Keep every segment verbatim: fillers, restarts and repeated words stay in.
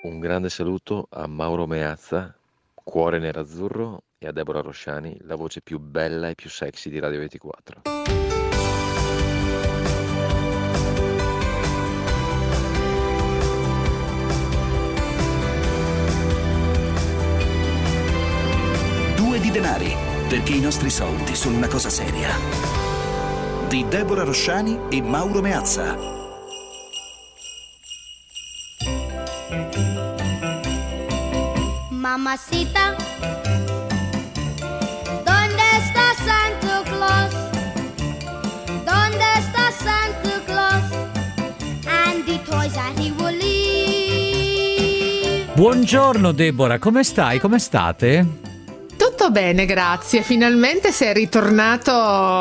Un grande saluto a Mauro Meazza, cuore nerazzurro, e a Deborah Rosciani, la voce più bella e più sexy di Radio ventiquattro. Due di denari, perché i nostri soldi sono una cosa seria. Di Deborah Rosciani e Mauro Meazza. Mamacita, ¿dónde está Santa Claus? ¿Dónde está Santa Claus? And the toys that he will leave. Buongiorno Deborah, come stai? Come state? Tutto bene, grazie. Finalmente sei ritornato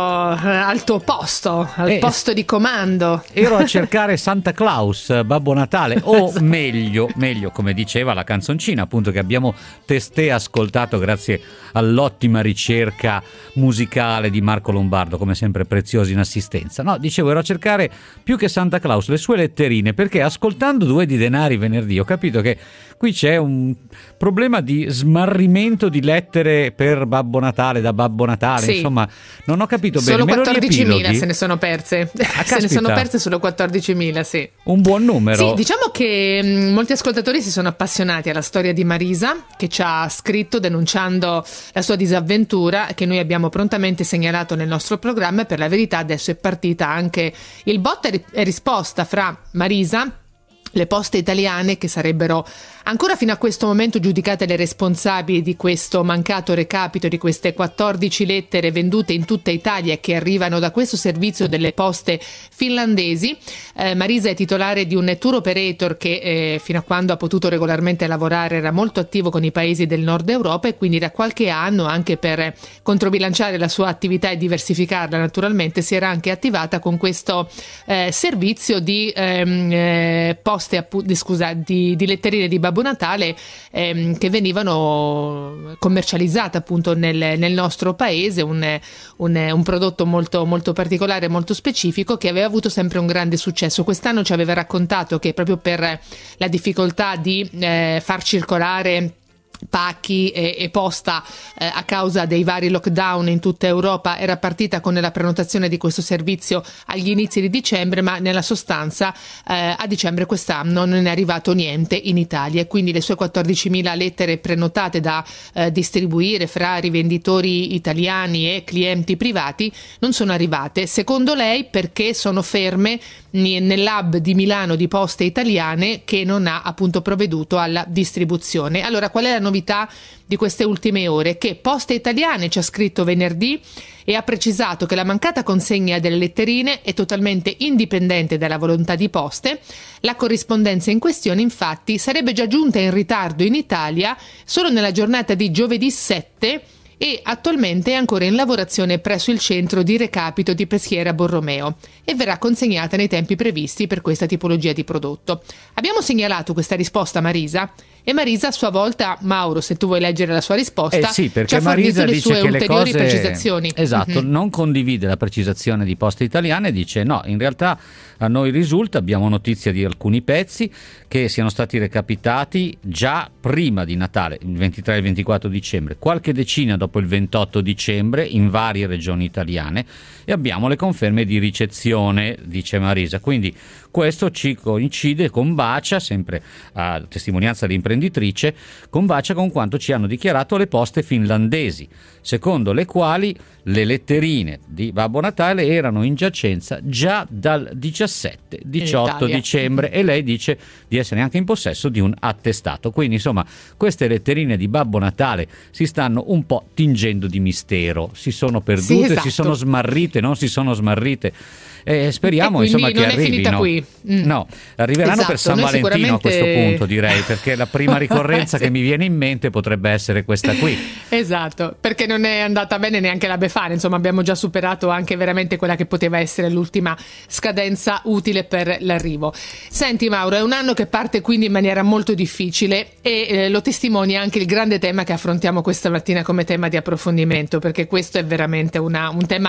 al tuo posto, al eh, posto di comando. Ero a cercare Santa Claus, Babbo Natale, o meglio, meglio, come diceva la canzoncina, appunto, che abbiamo testé ascoltato grazie all'ottima ricerca musicale di Marco Lombardo, come sempre prezioso in assistenza. No, dicevo, ero a cercare più che Santa Claus le sue letterine, perché ascoltando Due di denari venerdì ho capito che qui c'è un problema di smarrimento di lettere per Babbo Natale, da Babbo Natale, sì. Insomma, non ho capito bene. Solo quattordicimila se ne sono perse. Ah, se ne sono perse solo quattordicimila, sì. Un buon numero. Sì, diciamo che mh, molti ascoltatori si sono appassionati alla storia di Marisa, che ci ha scritto denunciando la sua disavventura, che noi abbiamo prontamente segnalato nel nostro programma, e per la verità adesso è partita anche il botta e risposta fra Marisa, le poste italiane, che sarebbero ancora fino a questo momento giudicate le responsabili di questo mancato recapito di queste quattordici lettere vendute in tutta Italia che arrivano da questo servizio delle poste finlandesi. Eh, Marisa è titolare di un tour operator che eh, fino a quando ha potuto regolarmente lavorare era molto attivo con i paesi del nord Europa, e quindi da qualche anno, anche per controbilanciare la sua attività e diversificarla naturalmente, si era anche attivata con questo eh, servizio di ehm, eh, poste appu- di, scusa, di, di letterine di Babbo Natale ehm, che venivano commercializzate appunto nel, nel nostro paese, un, un, un prodotto molto, molto particolare, molto specifico, che aveva avuto sempre un grande successo. Quest'anno ci aveva raccontato che proprio per la difficoltà di eh, far circolare pacchi e, e posta eh, a causa dei vari lockdown in tutta Europa era partita con la prenotazione di questo servizio agli inizi di dicembre, ma nella sostanza eh, a dicembre quest'anno non è arrivato niente in Italia, e quindi le sue quattordicimila lettere prenotate da eh, distribuire fra rivenditori italiani e clienti privati non sono arrivate, secondo lei perché sono ferme nell'hub di Milano di Poste Italiane, che non ha appunto provveduto alla distribuzione. Allora, qual è la novità di queste ultime ore? Che Poste Italiane ci ha scritto venerdì e ha precisato che la mancata consegna delle letterine è totalmente indipendente dalla volontà di Poste. La corrispondenza in questione infatti sarebbe già giunta in ritardo in Italia solo nella giornata di giovedì sette, e attualmente è ancora in lavorazione presso il centro di recapito di Peschiera Borromeo, e verrà consegnata nei tempi previsti per questa tipologia di prodotto. Abbiamo segnalato questa risposta a Marisa, e Marisa a sua volta, Mauro, se tu vuoi leggere la sua risposta, eh sì, perché ci ha fornito Marisa le dice sue che ulteriori le cose, precisazioni. Esatto, Mm-hmm. non condivide la precisazione di Poste Italiane, dice no, in realtà a noi risulta, abbiamo notizia di alcuni pezzi che siano stati recapitati già prima di Natale, il ventitré e il ventiquattro dicembre, qualche decina dopo il ventotto dicembre in varie regioni italiane, e abbiamo le conferme di ricezione, dice Marisa. Quindi questo ci coincide, combacia, sempre a testimonianza dell'imprenditrice, combacia con quanto ci hanno dichiarato le poste finlandesi, secondo le quali le letterine di Babbo Natale erano in giacenza già dal diciassette diciotto dicembre, e lei dice di essere anche in possesso di un attestato. Quindi insomma queste letterine di Babbo Natale si stanno un po' tingendo di mistero, si sono perdute, sì, esatto. Si sono smarrite, non si sono smarrite. E speriamo e insomma che non è finita arrivino. Qui. Mm. No, arriveranno esatto, per San Valentino sicuramente... a questo punto, direi, perché la prima ricorrenza sì. che mi viene in mente potrebbe essere questa qui. Esatto, perché non è andata bene neanche la Befana, insomma abbiamo già superato anche veramente quella che poteva essere l'ultima scadenza utile per l'arrivo. Senti Mauro, è un anno che parte quindi in maniera molto difficile, e eh, lo testimonia anche il grande tema che affrontiamo questa mattina come tema di approfondimento, perché questo è veramente una, un tema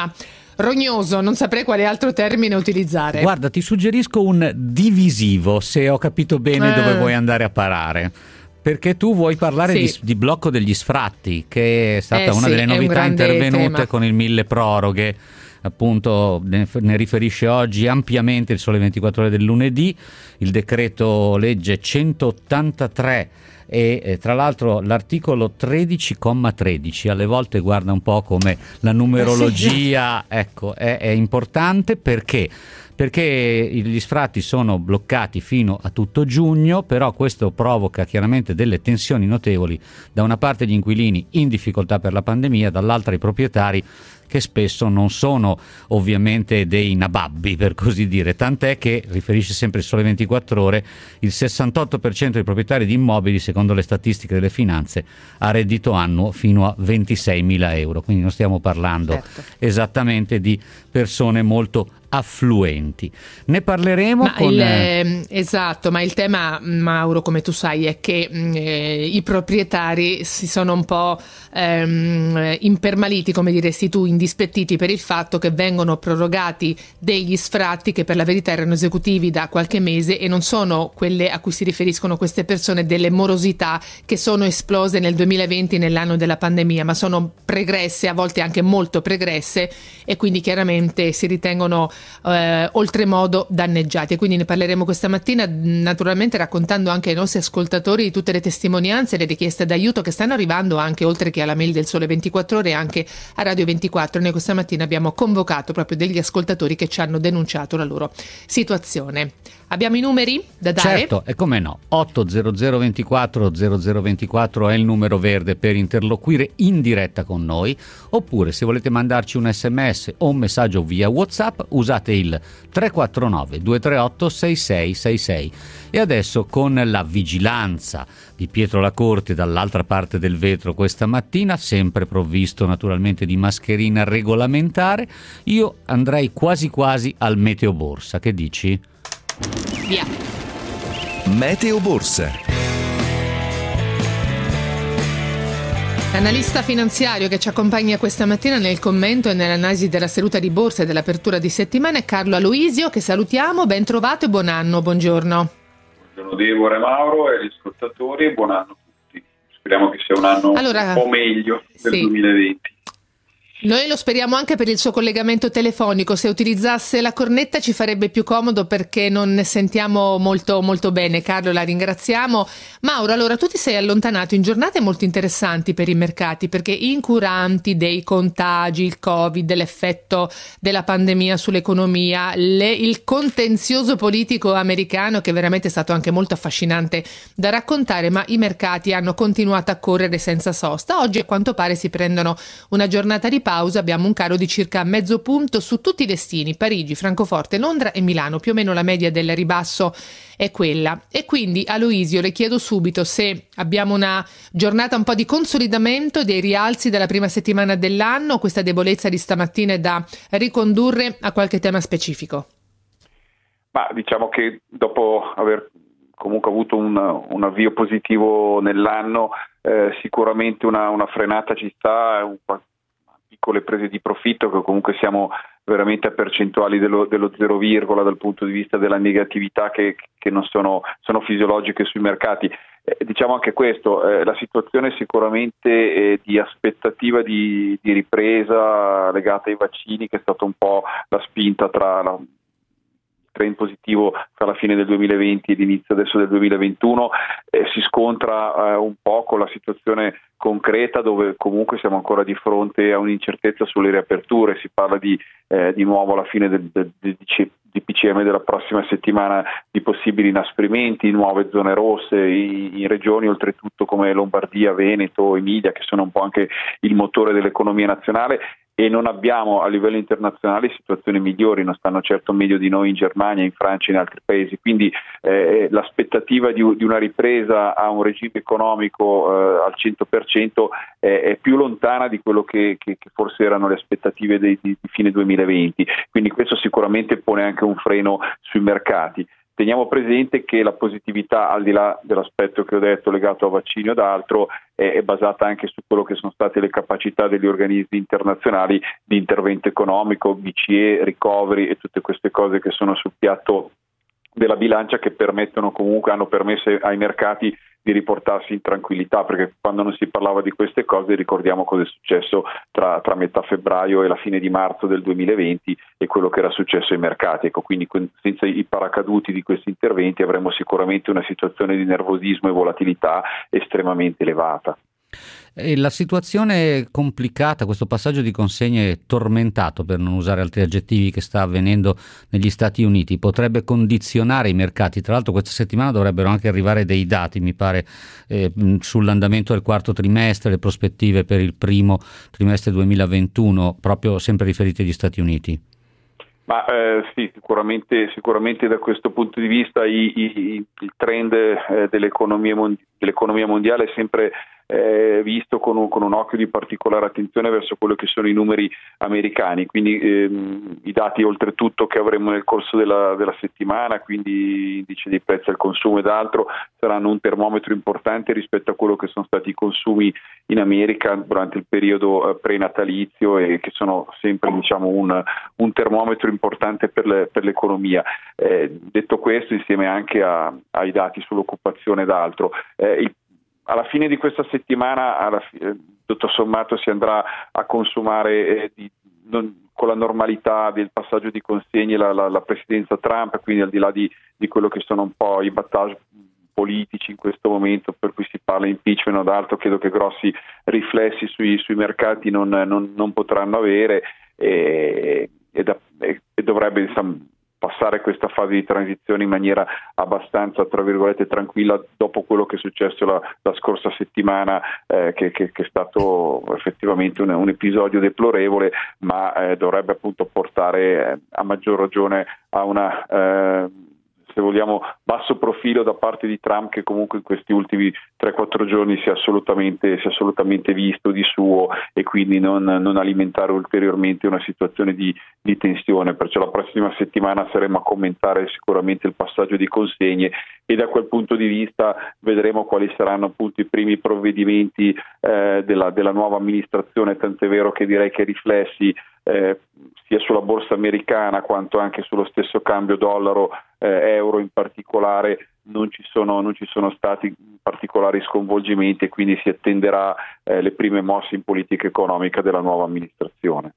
rognoso, non saprei quale altro termine utilizzare. Guarda, ti suggerisco un divisivo, se ho capito bene eh. dove vuoi andare a parare. Perché tu vuoi parlare sì. di, di blocco degli sfratti, che è stata eh una sì, delle novità un intervenute tema. Con il mille proroghe. Appunto ne, ne riferisce oggi ampiamente il Sole ventiquattro Ore del lunedì, il decreto legge centottantatré e eh, tra l'altro l'articolo tredici comma tredici alle volte guarda un po' come la numerologia, ecco, è, è importante perché perché gli sfratti sono bloccati fino a tutto giugno, però questo provoca chiaramente delle tensioni notevoli, da una parte gli inquilini in difficoltà per la pandemia, dall'altra i proprietari che spesso non sono ovviamente dei nababbi, per così dire, tant'è che, riferisce sempre il Sole ventiquattro Ore, il sessantotto per cento dei proprietari di immobili, secondo le statistiche delle finanze, ha reddito annuo fino a ventiseimila euro, quindi non stiamo parlando certo. esattamente di persone molto affluenti. Ne parleremo ma con... il, eh, esatto, ma il tema, Mauro, come tu sai, è che eh, i proprietari si sono un po' ehm, impermaliti, come diresti tu, indispettiti per il fatto che vengono prorogati degli sfratti che per la verità erano esecutivi da qualche mese e non sono quelle a cui si riferiscono queste persone, delle morosità che sono esplose nel duemilaventi, nell'anno della pandemia, ma sono pregresse, a volte anche molto pregresse, e quindi chiaramente si ritengono Eh, oltremodo danneggiati, e quindi ne parleremo questa mattina, naturalmente raccontando anche ai nostri ascoltatori di tutte le testimonianze e le richieste d'aiuto che stanno arrivando anche, oltre che alla mail del Sole ventiquattro Ore, anche a Radio ventiquattro. Noi questa mattina abbiamo convocato proprio degli ascoltatori che ci hanno denunciato la loro situazione. Abbiamo i numeri da dare? Certo, e come no, otto zero zero ventiquattro zero zero ventiquattro è il numero verde per interloquire in diretta con noi, oppure se volete mandarci un sms o un messaggio via WhatsApp usate il tre quattro nove due tre otto sei sei sei sei. E adesso, con la vigilanza di Pietro La Corte dall'altra parte del vetro questa mattina, sempre provvisto naturalmente di mascherina regolamentare, io andrei quasi quasi al Meteo Borsa. Che dici? Via. Meteo Borsa. Analista finanziario che ci accompagna questa mattina nel commento e nell'analisi della seduta di borsa e dell'apertura di settimana è Carlo Aloisio, che salutiamo. Ben trovato e buon anno, buongiorno. Buongiorno Deborah e Mauro e gli ascoltatori, e buon anno a tutti. Speriamo che sia un anno allora, un po' meglio del sì. duemilaventi. Noi lo speriamo anche per il suo collegamento telefonico. Se utilizzasse la cornetta ci farebbe più comodo, perché non ne sentiamo molto molto bene. Carlo, la ringraziamo. Mauro, allora tu ti sei allontanato in giornate molto interessanti per i mercati, perché incuranti dei contagi, il Covid, l'effetto della pandemia sull'economia, le, il contenzioso politico americano, che veramente è stato anche molto affascinante da raccontare, ma i mercati hanno continuato a correre senza sosta. Oggi a quanto pare si prendono una giornata di pausa. Abbiamo un calo di circa mezzo punto su tutti i destini: Parigi, Francoforte, Londra e Milano. Più o meno la media del ribasso è quella. E quindi, Aloisio, le chiedo subito se abbiamo una giornata un po' di consolidamento dei rialzi della prima settimana dell'anno, questa debolezza di stamattina è da ricondurre a qualche tema specifico. Ma diciamo che dopo aver comunque avuto un, un avvio positivo nell'anno, eh, sicuramente una, una frenata ci sta, un piccole prese di profitto, che comunque siamo veramente a percentuali dello, dello zero virgola dal punto di vista della negatività che, che non sono, sono fisiologiche sui mercati. Eh, diciamo anche questo, eh, la situazione sicuramente eh, di aspettativa di, di ripresa legata ai vaccini, che è stata un po' la spinta tra la trend positivo tra la fine del duemilaventi e l'inizio adesso del duemilaventuno, eh, si scontra eh, un po' con la situazione concreta, dove comunque siamo ancora di fronte a un'incertezza sulle riaperture. Si parla di, eh, di nuovo alla fine del, del, del D P C M della prossima settimana di possibili inasprimenti, nuove zone rosse in, in regioni oltretutto come Lombardia, Veneto, Emilia, che sono un po' anche il motore dell'economia nazionale, e non abbiamo a livello internazionale situazioni migliori, non stanno certo meglio di noi in Germania, in Francia e in altri paesi, quindi eh, l'aspettativa di, di una ripresa a un regime economico eh, al cento per cento è, è più lontana di quello che, che, che forse erano le aspettative di, di, di fine duemilaventi, quindi questo sicuramente pone anche un freno sui mercati. teniamo presente che la positività, al di là dell'aspetto che ho detto legato a vaccini o ad altro, è, è basata anche su quello che sono state le capacità degli organismi internazionali di intervento economico, B C E, recovery e tutte queste cose che sono sul piatto della bilancia, che permettono comunque, hanno permesso ai mercati di riportarsi in tranquillità, perché quando non si parlava di queste cose ricordiamo cosa è successo tra, tra metà febbraio e la fine di marzo del duemilaventi e quello che era successo ai mercati. Ecco, quindi senza i paracaduti di questi interventi avremmo sicuramente una situazione di nervosismo e volatilità estremamente elevata. E la situazione è complicata, questo passaggio di consegne tormentato, per non usare altri aggettivi, che sta avvenendo negli Stati Uniti, potrebbe condizionare i mercati. Tra l'altro questa settimana dovrebbero anche arrivare dei dati, mi pare, eh, sull'andamento del quarto trimestre, le prospettive per il primo trimestre duemilaventuno, proprio sempre riferiti agli Stati Uniti. Ma eh, sì, sicuramente, sicuramente da questo punto di vista i, i, il trend eh, dell'economia, mondi- dell'economia mondiale è sempre eh, visto con un, con un occhio di particolare attenzione verso quello che sono i numeri americani, quindi ehm, i dati oltretutto che avremo nel corso della, della settimana, quindi indice dei prezzi al consumo ed altro, saranno un termometro importante rispetto a quello che sono stati i consumi in America durante il periodo eh, prenatalizio, e che sono sempre, diciamo, un, un termometro importante per, le, per l'economia. Eh, detto questo, insieme anche a, ai dati sull'occupazione ed altro, eh, il alla fine di questa settimana, alla fine, tutto sommato, si andrà a consumare eh, di, non, con la normalità del passaggio di consegne la, la, la presidenza Trump, quindi al di là di, di quello che sono un po' i battage politici in questo momento, per cui si parla di impeachment o altro, credo che grossi riflessi sui, sui mercati non, non, non potranno avere, e, e, da, e, e dovrebbe, insomma, passare questa fase di transizione in maniera abbastanza, tra virgolette, tranquilla, dopo quello che è successo la, la scorsa settimana, eh, che, che, che è stato effettivamente un, un episodio deplorevole, ma eh, dovrebbe appunto portare eh, a maggior ragione a una eh, se vogliamo basso profilo da parte di Trump, che comunque in questi ultimi tre quattro giorni si è assolutamente, si è assolutamente visto di suo, e quindi non, non alimentare ulteriormente una situazione di, di tensione. Perciò la prossima settimana saremo a commentare sicuramente il passaggio di consegne, e da quel punto di vista vedremo quali saranno appunto i primi provvedimenti eh, della, della nuova amministrazione, tant'è vero che direi che riflessi eh, sia sulla borsa americana quanto anche sullo stesso cambio dollaro eh, euro in particolare non ci sono, non ci sono stati particolari sconvolgimenti, e quindi si attenderà eh, le prime mosse in politica economica della nuova amministrazione.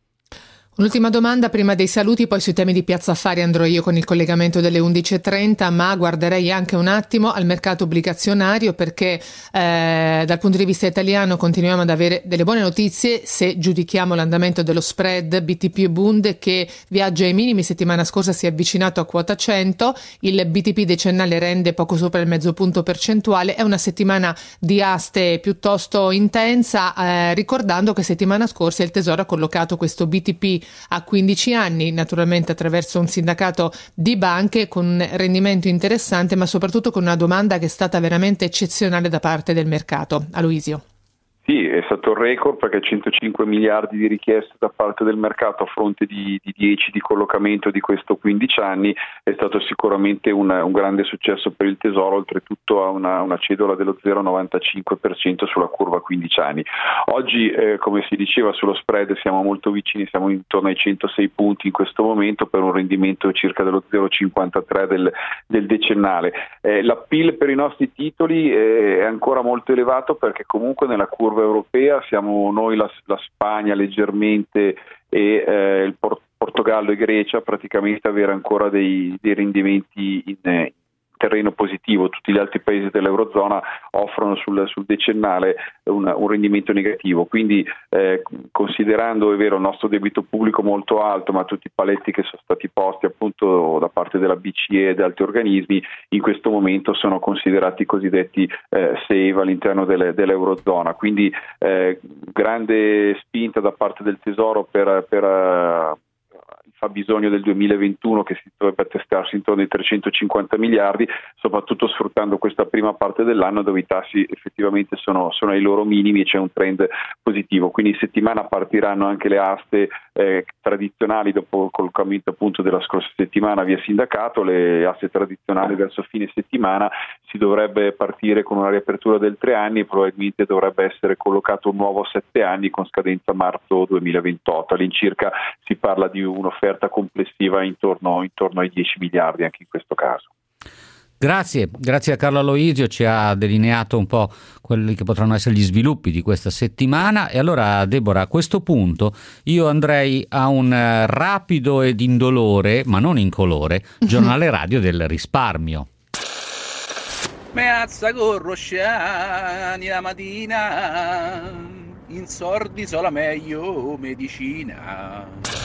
Un'ultima domanda prima dei saluti, poi sui temi di Piazza Affari andrò io con il collegamento delle undici e trenta, ma guarderei anche un attimo al mercato obbligazionario, perché eh, dal punto di vista italiano continuiamo ad avere delle buone notizie se giudichiamo l'andamento dello spread B T P e Bund, che viaggia ai minimi. Settimana scorsa si è avvicinato a quota cento, il B T P decennale rende poco sopra il mezzo punto percentuale. È una settimana di aste piuttosto intensa, eh, ricordando che settimana scorsa il Tesoro ha collocato questo B T P a quindici anni, naturalmente attraverso un sindacato di banche, con un rendimento interessante, ma soprattutto con una domanda che è stata veramente eccezionale da parte del mercato. Aloisio. Sì, è stato un record, perché centocinque miliardi di richieste da parte del mercato a fronte di, di dieci di collocamento di questo quindici anni è stato sicuramente un, un grande successo per il Tesoro, oltretutto a una, una cedola dello zero virgola novantacinque per cento sulla curva quindici anni. Oggi, eh, come si diceva, sullo spread siamo molto vicini, siamo intorno ai centosei punti in questo momento, per un rendimento circa dello zero virgola cinquantatré del, del decennale. Eh, l'appeal per i nostri titoli eh, è ancora molto elevato, perché comunque nella curva europea siamo noi, la, la Spagna leggermente e eh, il Por- Portogallo e Grecia praticamente avere ancora dei, dei rendimenti in eh, terreno positivo. Tutti gli altri paesi dell'Eurozona offrono sul, sul decennale un, un rendimento negativo, quindi eh, considerando, è vero, il nostro debito pubblico molto alto, ma tutti i paletti che sono stati posti appunto da parte della B C E e da altri organismi in questo momento sono considerati cosiddetti eh, safe all'interno delle, dell'Eurozona, quindi eh, grande spinta da parte del Tesoro per, per uh, il fabbisogno del duemilaventuno che si dovrebbe attestarsi intorno ai trecentocinquanta miliardi, soprattutto sfruttando questa prima parte dell'anno dove i tassi effettivamente sono, sono ai loro minimi e c'è un trend positivo. Quindi in settimana partiranno anche le aste eh, tradizionali dopo col commento appunto della scorsa settimana via sindacato, le aste tradizionali verso fine settimana, si dovrebbe partire con una riapertura del tre anni e probabilmente dovrebbe essere collocato un nuovo sette anni con scadenza marzo duemilaventotto. All'incirca si parla di un'offerta complessiva intorno, intorno ai dieci miliardi anche in questo caso. Grazie, grazie a Carlo Aloisio, ci ha delineato un po' quelli che potranno essere gli sviluppi di questa settimana. E allora, Deborah, a questo punto io andrei a un rapido ed indolore, ma non incolore, giornale radio del risparmio. Meazza con Rosciani la mattina, in sordi sola meglio medicina.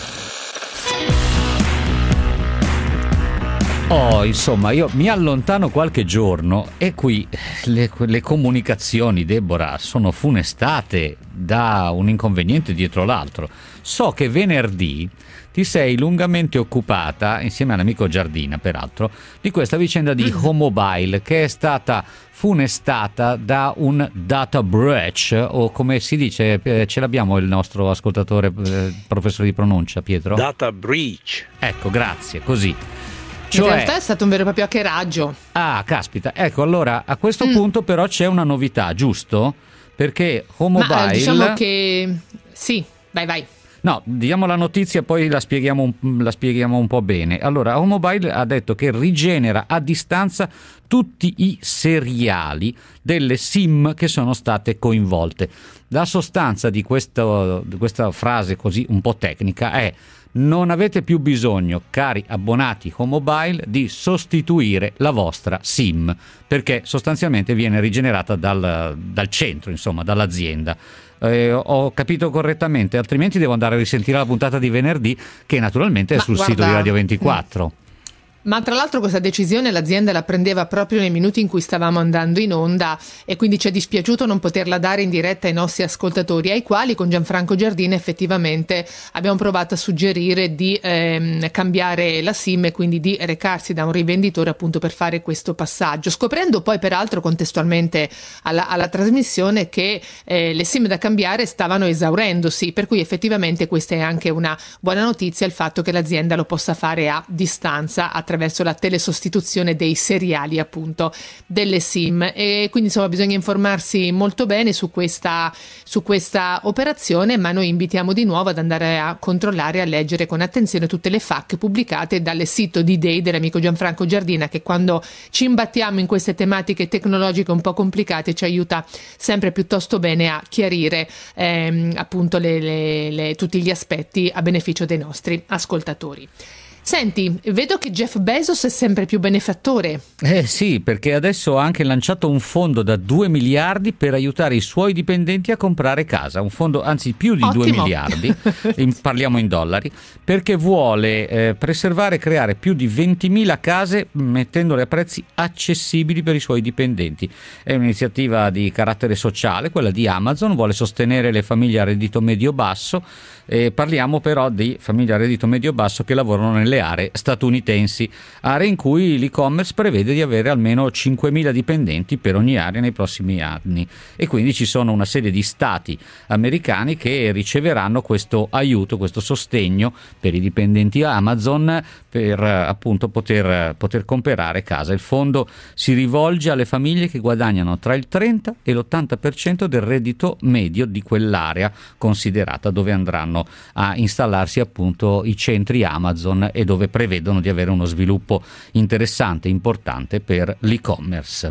Oh, insomma, io mi allontano qualche giorno e qui le, le comunicazioni, Deborah, sono funestate da un inconveniente dietro l'altro. So che venerdì ti sei lungamente occupata, insieme all'amico Giardina peraltro, di questa vicenda di Homobile che è stata funestata da un data breach, o come si dice, eh, ce l'abbiamo il nostro ascoltatore, eh, professore di pronuncia, Pietro? Data breach. Ecco, grazie, così. Cioè, in realtà è stato un vero e proprio hackeraggio. Ah, caspita. Ecco, allora a questo mm. punto però c'è una novità, giusto? Perché Homobile... Ma, diciamo che... Sì, vai, vai. No, diamo la notizia, poi la spieghiamo, un, la spieghiamo un po' bene. Allora, Homobile ha detto che rigenera a distanza tutti i seriali delle SIM che sono state coinvolte. La sostanza di, questo, di questa frase così un po' tecnica è: non avete più bisogno, cari abbonati Homobile, di sostituire la vostra SIM, perché sostanzialmente viene rigenerata dal, dal centro, insomma, dall'azienda. Eh, ho capito correttamente, altrimenti devo andare a risentire la puntata di venerdì, che naturalmente è Ma sul guarda, sito di Radio ventiquattro. Ma tra l'altro questa decisione l'azienda la prendeva proprio nei minuti in cui stavamo andando in onda e quindi ci è dispiaciuto non poterla dare in diretta ai nostri ascoltatori, ai quali con Gianfranco Giardina effettivamente abbiamo provato a suggerire di ehm, cambiare la SIM e quindi di recarsi da un rivenditore appunto per fare questo passaggio, scoprendo poi peraltro contestualmente alla, alla trasmissione che eh, le SIM da cambiare stavano esaurendosi, per cui effettivamente questa è anche una buona notizia, il fatto che l'azienda lo possa fare a distanza attraverso attraverso la telesostituzione dei seriali appunto delle SIM. E quindi insomma bisogna informarsi molto bene su questa, su questa operazione, ma noi invitiamo di nuovo ad andare a controllare e a leggere con attenzione tutte le F A Q pubblicate dal sito D-Day dell'amico Gianfranco Giardina, che quando ci imbattiamo in queste tematiche tecnologiche un po' complicate ci aiuta sempre piuttosto bene a chiarire ehm, appunto le, le, le, tutti gli aspetti a beneficio dei nostri ascoltatori. Senti, vedo che Jeff Bezos è sempre più benefattore. Eh sì, perché adesso ha anche lanciato un fondo da due miliardi per aiutare i suoi dipendenti a comprare casa, un fondo anzi più di Ottimo. due miliardi, in, parliamo in dollari, perché vuole eh, preservare e creare più di ventimila case mettendole a prezzi accessibili per i suoi dipendenti. È un'iniziativa di carattere sociale, quella di Amazon, vuole sostenere le famiglie a reddito medio-basso. Eh, parliamo però di famiglie a reddito medio-basso che lavorano nelle aree statunitensi, aree in cui l'e-commerce prevede di avere almeno cinquemila dipendenti per ogni area nei prossimi anni, e quindi ci sono una serie di stati americani che riceveranno questo aiuto, questo sostegno per i dipendenti Amazon per appunto poter, poter comprare casa. Il fondo si rivolge alle famiglie che guadagnano tra il trenta e l'ottanta per cento del reddito medio di quell'area considerata, dove andranno a installarsi appunto i centri Amazon e dove prevedono di avere uno sviluppo interessante, importante per l'e-commerce.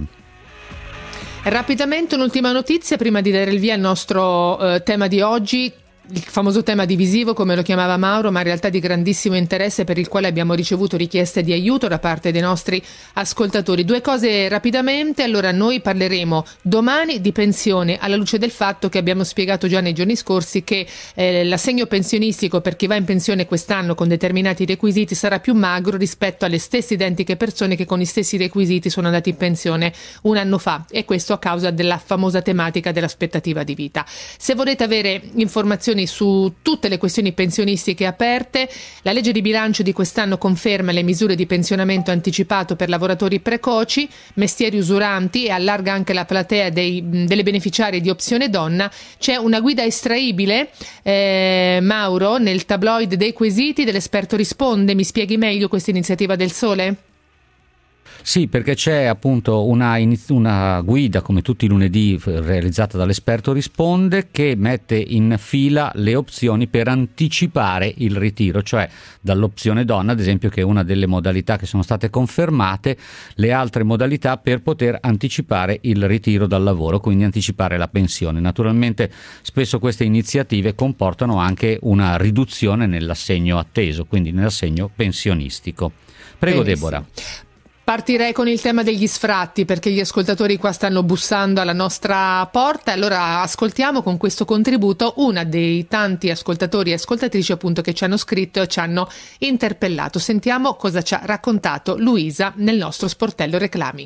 Rapidamente un'ultima notizia prima di dare il via al nostro eh, tema di oggi, il famoso tema divisivo come lo chiamava Mauro, ma in realtà di grandissimo interesse, per il quale abbiamo ricevuto richieste di aiuto da parte dei nostri ascoltatori. Due cose rapidamente. Allora, noi parleremo domani di pensione, alla luce del fatto che abbiamo spiegato già nei giorni scorsi che eh, l'assegno pensionistico per chi va in pensione quest'anno con determinati requisiti sarà più magro rispetto alle stesse identiche persone che con gli stessi requisiti sono andate in pensione un anno fa, e questo a causa della famosa tematica dell'aspettativa di vita. Se volete avere informazioni informazioni su tutte le questioni pensionistiche aperte. La legge di bilancio di quest'anno conferma le misure di pensionamento anticipato per lavoratori precoci, mestieri usuranti, e allarga anche la platea dei, delle beneficiarie di Opzione Donna. C'è una guida estraibile, eh, Mauro, nel tabloid dei quesiti dell'Esperto Risponde. Mi spieghi meglio questa iniziativa del Sole? Sì, perché c'è appunto una, una guida, come tutti i lunedì, realizzata dall'Esperto Risponde, che mette in fila le opzioni per anticipare il ritiro, cioè dall'opzione donna, ad esempio, che è una delle modalità che sono state confermate, le altre modalità per poter anticipare il ritiro dal lavoro, quindi anticipare la pensione. Naturalmente spesso queste iniziative comportano anche una riduzione nell'assegno atteso, quindi nell'assegno pensionistico. Prego, Benissimo. Deborah. Partirei con il tema degli sfratti, perché gli ascoltatori qua stanno bussando alla nostra porta. Allora ascoltiamo con questo contributo una dei tanti ascoltatori e ascoltatrici appunto che ci hanno scritto e ci hanno interpellato. Sentiamo cosa ci ha raccontato Luisa nel nostro sportello reclami.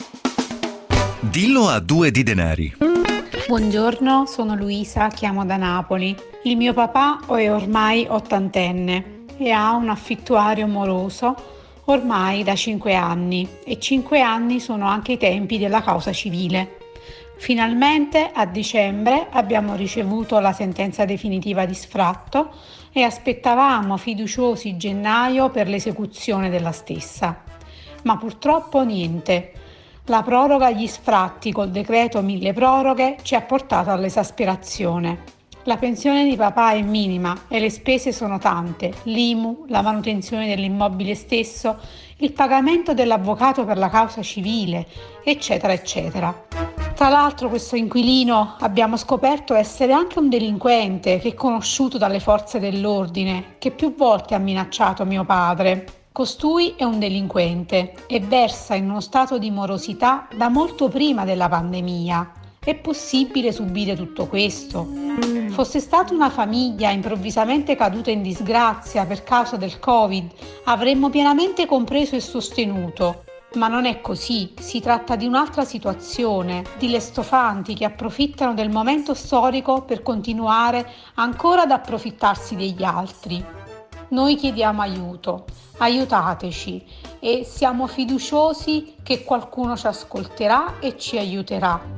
Dillo a due di denari. Buongiorno, sono Luisa, chiamo da Napoli. Il mio papà è ormai ottantenne e ha un affittuario moroso ormai da cinque anni, e cinque anni sono anche i tempi della causa civile. Finalmente a dicembre abbiamo ricevuto la sentenza definitiva di sfratto e aspettavamo fiduciosi gennaio per l'esecuzione della stessa. Ma purtroppo niente. La proroga agli sfratti col decreto mille proroghe ci ha portato all'esasperazione. La pensione di papà è minima e le spese sono tante: l'I M U, la manutenzione dell'immobile stesso, il pagamento dell'avvocato per la causa civile, eccetera, eccetera. Tra l'altro questo inquilino abbiamo scoperto essere anche un delinquente che è conosciuto dalle forze dell'ordine, che più volte ha minacciato mio padre. Costui è un delinquente e versa in uno stato di morosità da molto prima della pandemia. È possibile subire tutto questo? Fosse stata una famiglia improvvisamente caduta in disgrazia per causa del Covid, avremmo pienamente compreso e sostenuto. Ma non è così, si tratta di un'altra situazione, di lestofanti che approfittano del momento storico per continuare ancora ad approfittarsi degli altri. Noi chiediamo aiuto, aiutateci, e siamo fiduciosi che qualcuno ci ascolterà e ci aiuterà.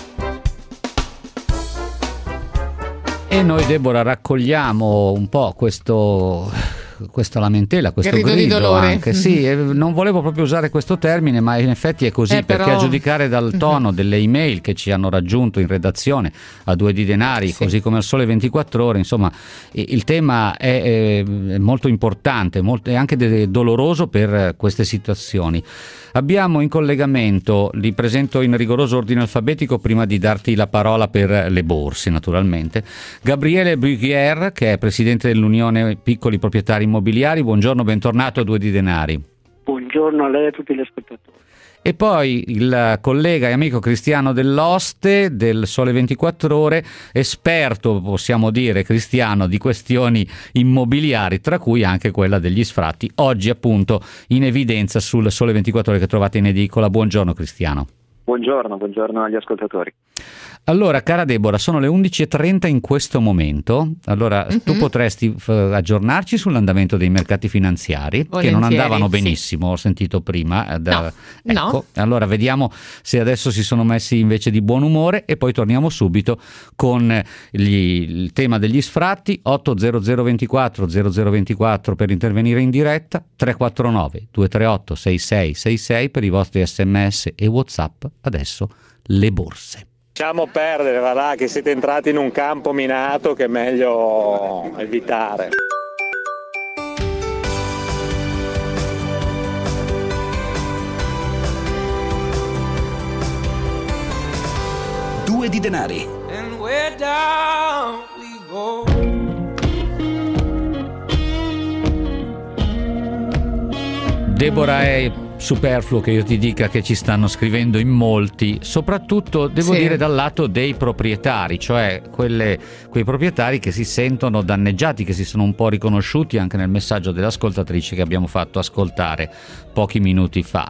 E noi, Deborah, raccogliamo un po' questo, questa lamentela, questo grido, grido di dolore. Anche. Sì, non volevo proprio usare questo termine, ma in effetti è così, eh, perché però... a giudicare dal tono delle email che ci hanno raggiunto in redazione a due di denari, sì, così come al Sole ventiquattro Ore, insomma, il tema è, è molto importante, molto, è anche doloroso per queste situazioni. Abbiamo in collegamento, li presento in rigoroso ordine alfabetico prima di darti la parola per le borse, naturalmente, Gabriele Bruguière, che è presidente dell'Unione Piccoli Proprietari Immobiliari. Buongiorno, bentornato a Due di Denari. Buongiorno a lei e a tutti gli ascoltatori. E poi il collega e amico Cristiano Dell'Oste del Sole ventiquattro Ore, esperto, possiamo dire, Cristiano, di questioni immobiliari, tra cui anche quella degli sfratti, oggi appunto in evidenza sul Sole ventiquattro Ore che trovate in edicola. Buongiorno Cristiano. Buongiorno, buongiorno agli ascoltatori. Allora, cara Deborah, sono le undici e trenta in questo momento. Allora, mm-hmm. tu potresti f- aggiornarci sull'andamento dei mercati finanziari, volentieri, che non andavano sì. benissimo, ho sentito prima. Da, no, ecco, no. Allora vediamo se adesso si sono messi invece di buon umore, e poi torniamo subito con gli, il tema degli sfratti. Otto zero zero ventiquattro zero zero ventiquattro per intervenire in diretta, tre quattro nove due tre otto sei sei sei sei per i vostri sms e WhatsApp. Adesso le borse. Lasciamo perdere, va là, che siete entrati in un campo minato che è meglio evitare. Due di denari. And where down we go. Deborah è superfluo che io ti dica che ci stanno scrivendo in molti, soprattutto devo Sì. dire dal lato dei proprietari, cioè quelle, quei proprietari che si sentono danneggiati, che si sono un po' riconosciuti anche nel messaggio dell'ascoltatrice che abbiamo fatto ascoltare pochi minuti fa.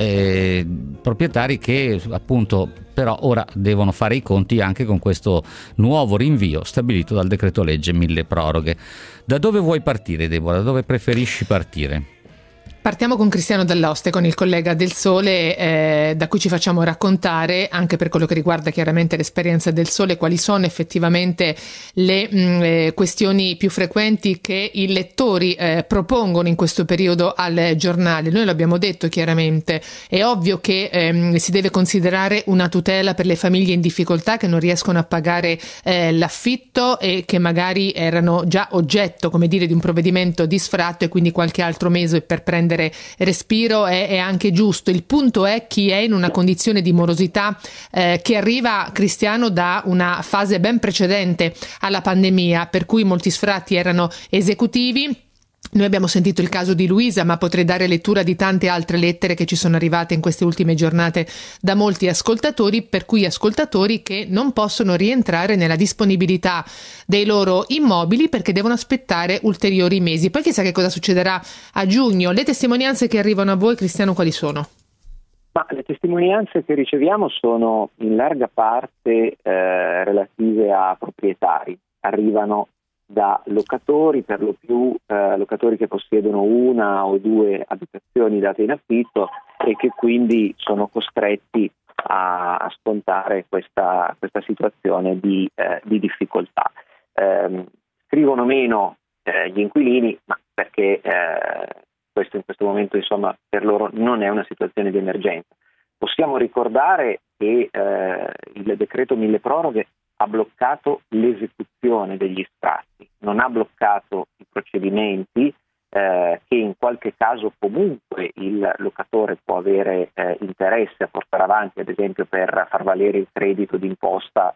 Eh, proprietari che appunto però ora devono fare i conti anche con questo nuovo rinvio stabilito dal decreto legge mille proroghe. Da dove vuoi partire, Deborah? Da dove preferisci partire? Partiamo con Cristiano Dall'Oste, con il collega del Sole, eh, da cui ci facciamo raccontare, anche per quello che riguarda chiaramente l'esperienza del Sole, quali sono effettivamente le mh, eh, questioni più frequenti che i lettori eh, propongono in questo periodo al giornale. Noi l'abbiamo detto chiaramente, è ovvio che ehm, si deve considerare una tutela per le famiglie in difficoltà che non riescono a pagare eh, l'affitto e che magari erano già oggetto, come dire, di un provvedimento di sfratto e quindi qualche altro mese per prendere respiro è, è anche giusto. Il punto è chi è in una condizione di morosità eh, che arriva, Cristiano, da una fase ben precedente alla pandemia, per cui molti sfratti erano esecutivi. Noi abbiamo sentito il caso di Luisa, ma potrei dare lettura di tante altre lettere che ci sono arrivate in queste ultime giornate da molti ascoltatori, per cui ascoltatori che non possono rientrare nella disponibilità dei loro immobili perché devono aspettare ulteriori mesi. Poi chissà che cosa succederà a giugno. Le testimonianze che arrivano a voi, Cristiano, quali sono? Ma le testimonianze che riceviamo sono in larga parte eh, relative a proprietari, arrivano da locatori, per lo più eh, locatori che possiedono una o due abitazioni date in affitto e che quindi sono costretti a, a scontare questa, questa situazione di, eh, di difficoltà. Eh, scrivono meno eh, gli inquilini, ma perché eh, questo in questo momento insomma per loro non è una situazione di emergenza. Possiamo ricordare che eh, il decreto mille proroghe ha bloccato l'esecuzione degli sfratti, non ha bloccato i procedimenti eh, che in qualche caso comunque il locatore può avere eh, interesse a portare avanti, ad esempio per far valere il credito d'imposta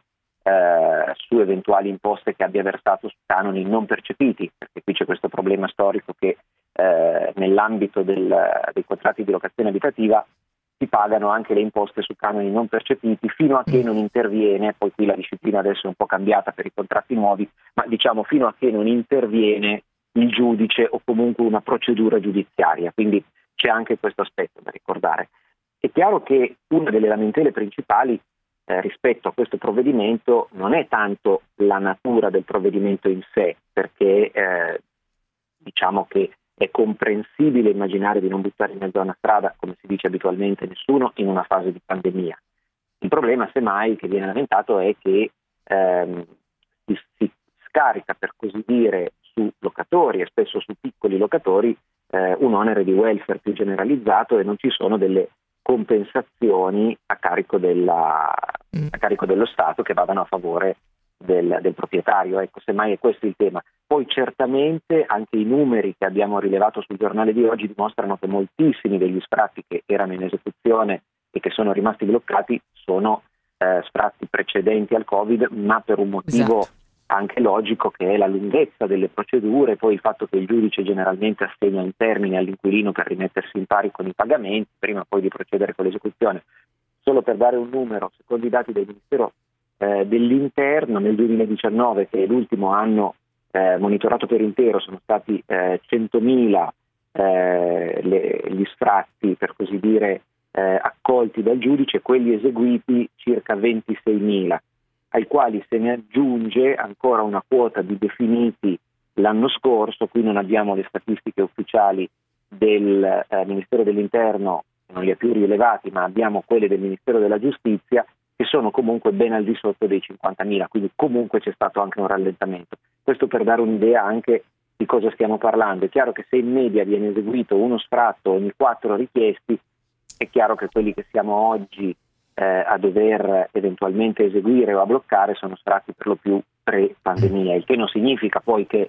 eh, su eventuali imposte che abbia versato su canoni non percepiti, perché qui c'è questo problema storico che eh, nell'ambito del, dei contratti di locazione abitativa si pagano anche le imposte su canoni non percepiti fino a che non interviene, poi qui la disciplina adesso è un po' cambiata per i contratti nuovi, ma diciamo fino a che non interviene il giudice o comunque una procedura giudiziaria, quindi c'è anche questo aspetto da ricordare. È chiaro che una delle lamentele principali eh, rispetto a questo provvedimento non è tanto la natura del provvedimento in sé, perché eh, diciamo che è comprensibile immaginare di non buttare in mezzo a una strada, come si dice abitualmente, nessuno in una fase di pandemia. Il problema, semmai, che viene lamentato è che ehm, si, si scarica, per così dire, su locatori e spesso su piccoli locatori eh, un onere di welfare più generalizzato e non ci sono delle compensazioni a carico, della, a carico dello Stato che vadano a favore Del, del proprietario. Ecco, semmai è questo il tema. Poi certamente anche i numeri che abbiamo rilevato sul giornale di oggi dimostrano che moltissimi degli sfratti che erano in esecuzione e che sono rimasti bloccati sono eh, sfratti precedenti al Covid, ma per un motivo esatto. anche logico, che è la lunghezza delle procedure, poi il fatto che il giudice generalmente assegna un termine all'inquilino per rimettersi in pari con i pagamenti prima poi di procedere con l'esecuzione. Solo per dare un numero, secondo i dati del Ministero Eh, dell'Interno, nel duemiladiciannove, che è l'ultimo anno eh, monitorato per intero, sono stati eh, centomila eh, le, gli sfratti, per così dire, eh, accolti dal giudice, quelli eseguiti circa ventiseimila, ai quali se ne aggiunge ancora una quota di definiti l'anno scorso. Qui non abbiamo le statistiche ufficiali del eh, Ministero dell'Interno, non li ha più rilevati, ma abbiamo quelle del Ministero della Giustizia, che sono comunque ben al di sotto dei cinquantamila, quindi comunque c'è stato anche un rallentamento. Questo per dare un'idea anche di cosa stiamo parlando. È chiaro che se in media viene eseguito uno sfratto ogni quattro richiesti, è chiaro che quelli che siamo oggi eh, a dover eventualmente eseguire o a bloccare sono sfratti per lo più pre-pandemia, il che non significa poi che,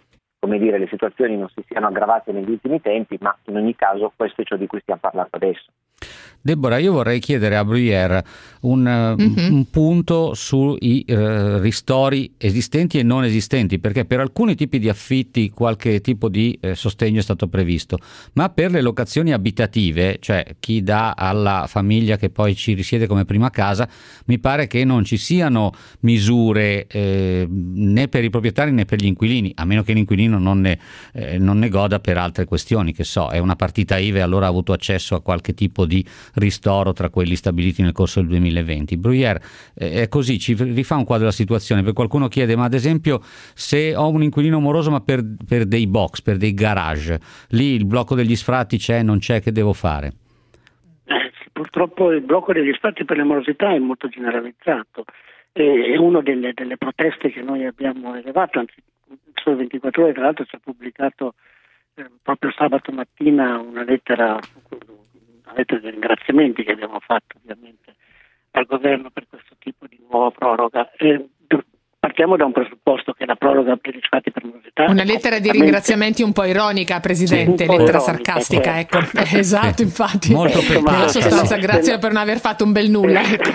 come dire, le situazioni non si siano aggravate negli ultimi tempi, ma in ogni caso questo è ciò di cui stiamo parlando adesso. Deborah, io vorrei chiedere a Bruyère un, mm-hmm. un punto sui eh, ristori esistenti e non esistenti, perché per alcuni tipi di affitti qualche tipo di eh, sostegno è stato previsto, ma per le locazioni abitative, cioè chi dà alla famiglia che poi ci risiede come prima casa, mi pare che non ci siano misure eh, né per i proprietari né per gli inquilini, a meno che l'inquilino non ne, eh, non ne goda per altre questioni, che so, è una partita I V A e allora ha avuto accesso a qualche tipo di ristoro tra quelli stabiliti nel corso del duemilaventi. Bruyère, eh, è così, ci rifà un quadro della situazione, per qualcuno chiede, ma ad esempio se ho un inquilino moroso ma per, per dei box, per dei garage, lì il blocco degli sfratti c'è, non c'è, che devo fare? Eh, purtroppo il blocco degli sfratti per le morosità è molto generalizzato, è una delle, delle proteste che noi abbiamo elevato, anzi solo ventiquattro ore, tra l'altro ci ha pubblicato eh, proprio sabato mattina una lettera una lettera di ringraziamenti che abbiamo fatto ovviamente al governo per questo tipo di nuova proroga. E partiamo da un presupposto che la proroga per gli sfratti per morosità. Una lettera di ringraziamenti un po' ironica, Presidente, sì, lettera ironica, sarcastica, certo. Ecco. Eh, esatto, infatti. Molto eh, nella sostanza, no, grazie no. per non aver fatto un bel nulla. Ecco.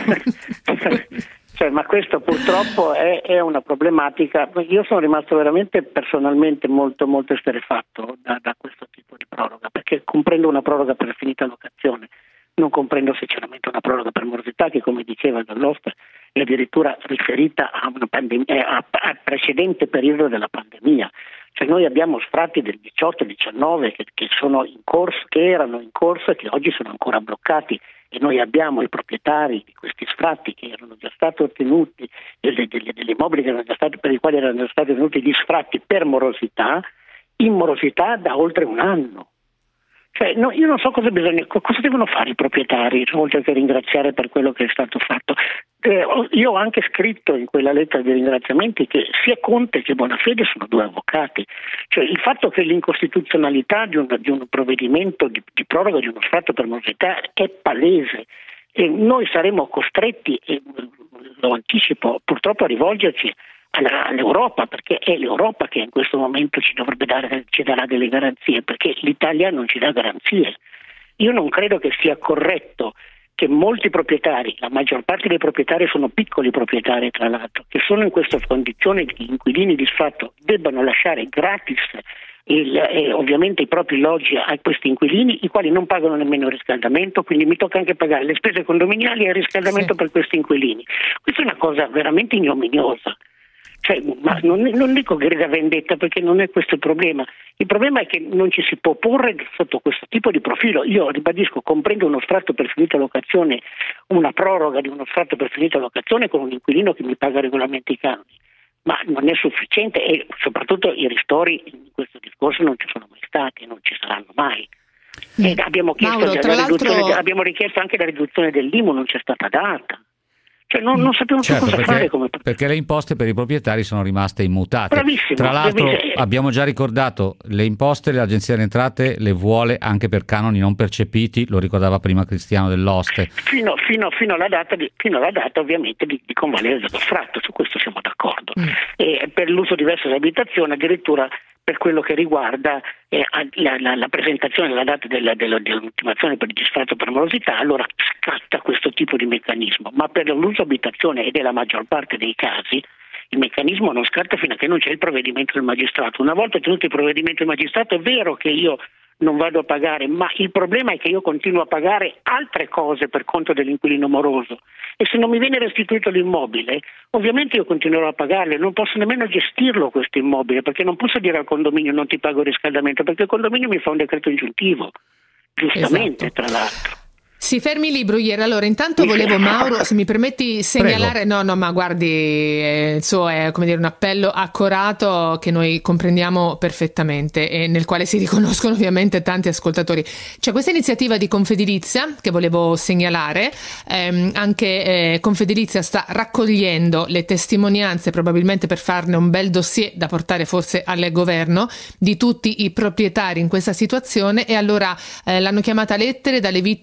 Cioè, ma questo purtroppo è, è una problematica. Io sono rimasto veramente personalmente molto molto esterrefatto da, da questo tipo di proroga, perché comprendo una proroga per finita locazione, non comprendo sinceramente una proroga per morosità che, come diceva Dall'Osta, è addirittura riferita a una pandemia, a, a precedente periodo della pandemia. Cioè noi abbiamo sfratti del diciotto diciannove che, che sono in corso, che erano in corso e che oggi sono ancora bloccati, e noi abbiamo i proprietari di questi sfratti che erano già stati ottenuti, delle, delle, degli immobili che erano già stati, per i quali erano già stati ottenuti gli sfratti per morosità, in morosità da oltre un anno. Cioè, no, io non so cosa bisogna, cosa devono fare i proprietari, oltre che ringraziare per quello che è stato fatto. Eh, io ho anche scritto in quella lettera di ringraziamenti che sia Conte che Bonafede sono due avvocati. Cioè, il fatto che l'incostituzionalità di un, di un provvedimento di, di proroga di uno sfratto per morosità è palese, e noi saremo costretti, e lo anticipo, purtroppo a rivolgerci all'Europa, perché è l'Europa che in questo momento ci dovrebbe dare, ci darà delle garanzie, perché l'Italia non ci dà garanzie. Io non credo che sia corretto che molti proprietari, la maggior parte dei proprietari sono piccoli proprietari tra l'altro, che sono in questa condizione di inquilini di sfratto, debbano lasciare gratis il, eh, ovviamente i propri alloggi a questi inquilini, i quali non pagano nemmeno il riscaldamento, quindi mi tocca anche pagare le spese condominiali e il riscaldamento sì. per questi inquilini. Questa è una cosa veramente ignominiosa. Cioè, ma non, non dico grida vendetta, perché non è questo il problema. Il problema è che non ci si può porre sotto questo tipo di profilo. Io ribadisco, comprendo uno sfratto per finita locazione, una proroga di uno sfratto per finita locazione con un inquilino che mi paga regolarmente i canoni, ma non è sufficiente, e soprattutto i ristori in questo discorso non ci sono mai stati e non ci saranno mai. Mm. E abbiamo, chiesto Mauro, la riduzione, abbiamo richiesto anche la riduzione dell'I M U, non c'è stata data. Cioè non, non sappiamo certo, cosa perché, fare come... perché le imposte per i proprietari sono rimaste immutate. Bravissimo, Tra l'altro bravissimo. abbiamo già ricordato, le imposte l'Agenzia delle Entrate le vuole anche per canoni non percepiti, lo ricordava prima Cristiano Dell'Oste. Fino, fino, fino, alla, data di, fino alla data ovviamente di, di convalenza dello sfratto, su questo siamo d'accordo. Mm. E per l'uso diverso dell'abitazione, addirittura per quello che riguarda eh, la, la, la presentazione della data della, della, dell'ultimazione per il sfratto per morosità, allora scatta questo tipo di meccanismo, ma per l'uso abitazione, ed è la maggior parte dei casi, il meccanismo non scatta fino a che non c'è il provvedimento del magistrato. Una volta ottenuto il provvedimento del magistrato è vero che io non vado a pagare, ma il problema è che io continuo a pagare altre cose per conto dell'inquilino moroso, e se non mi viene restituito l'immobile ovviamente io continuerò a pagarle, non posso nemmeno gestirlo questo immobile, perché non posso dire al condominio non ti pago il riscaldamento, perché il condominio mi fa un decreto ingiuntivo, giustamente. Esatto. Tra l'altro si fermi lì, Bruyère. Allora, intanto volevo, Mauro, se mi permetti segnalare, Prego. no, no, ma guardi, eh, il suo è come dire un appello accorato che noi comprendiamo perfettamente e nel quale si riconoscono ovviamente tanti ascoltatori. C'è questa iniziativa di Confedilizia che volevo segnalare, ehm, anche eh, Confedilizia sta raccogliendo le testimonianze, probabilmente per farne un bel dossier da portare forse al governo, di tutti i proprietari in questa situazione, e allora eh, l'hanno chiamata lettere dalle vittime del blocco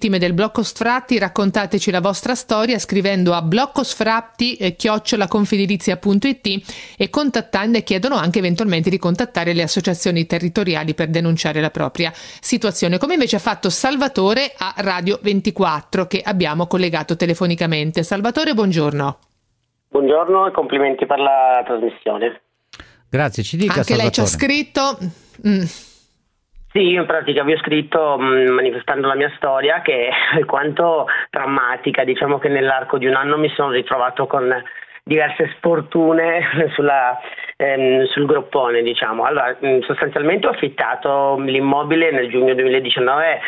Blocco Sfratti, raccontateci la vostra storia scrivendo a bloccosfratti eh, chiocciola confedilizia punto it e contattando, e chiedono anche eventualmente di contattare le associazioni territoriali per denunciare la propria situazione, come invece ha fatto Salvatore a Radio ventiquattro, che abbiamo collegato telefonicamente. Salvatore, buongiorno. Buongiorno e complimenti per la trasmissione. Grazie, ci dica. Anche Salvatore. lei ci ha scritto. Mm. Sì, io in pratica vi ho scritto mh, manifestando la mia storia, che è alquanto drammatica. Diciamo che nell'arco di un anno mi sono ritrovato con diverse sfortune sulla, ehm, sul groppone, diciamo. Allora, mh, sostanzialmente ho affittato l'immobile nel giugno duemiladiciannove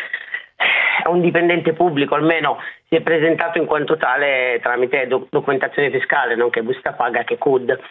a un dipendente pubblico, almeno si è presentato in quanto tale tramite doc- documentazione fiscale, nonché busta paga che C U D.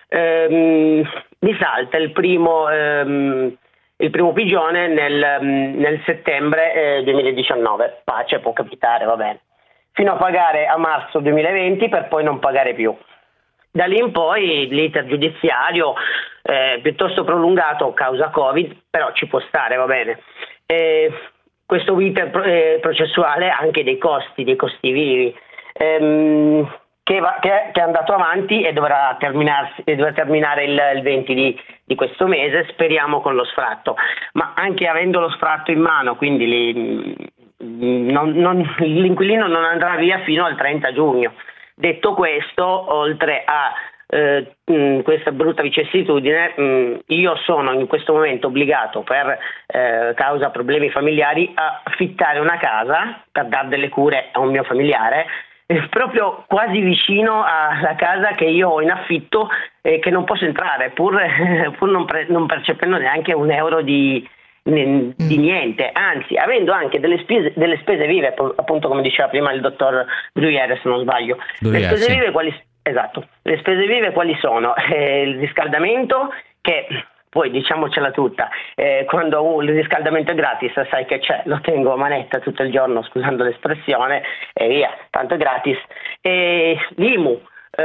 Ehm, mi salta il primo... Ehm, il primo pigione nel, nel settembre eh, duemiladiciannove, pace, può capitare, va bene, fino a pagare a marzo duemilaventi per poi non pagare più. Da lì in poi l'iter giudiziario eh, piuttosto prolungato causa Covid, però ci può stare, va bene. Eh, questo iter eh, processuale ha anche dei costi, dei costi vivi, ehm, Che, va, che, che è andato avanti e dovrà, terminarsi, e dovrà terminare il, il venti di, di questo mese, speriamo con lo sfratto. Ma anche avendo lo sfratto in mano, quindi li, non, non, l'inquilino non andrà via fino al trenta giugno. Detto questo, oltre a eh, mh, questa brutta vicissitudine, mh, io sono in questo momento obbligato per eh, causa problemi familiari a affittare una casa per dare delle cure a un mio familiare, proprio quasi vicino alla casa che io ho in affitto e eh, che non posso entrare pur, pur non, pre- non percependo neanche un euro di, di niente, anzi avendo anche delle spese, delle spese vive, appunto come diceva prima il dottor Bruyere, se non sbaglio. Bruyere, le spese sì. vive quali, esatto, le spese vive quali sono? Eh, il riscaldamento, che poi diciamocela tutta, eh, quando il riscaldamento è gratis sai che c'è, lo tengo a manetta tutto il giorno, scusando l'espressione, e via, tanto è gratis. E l'I M U,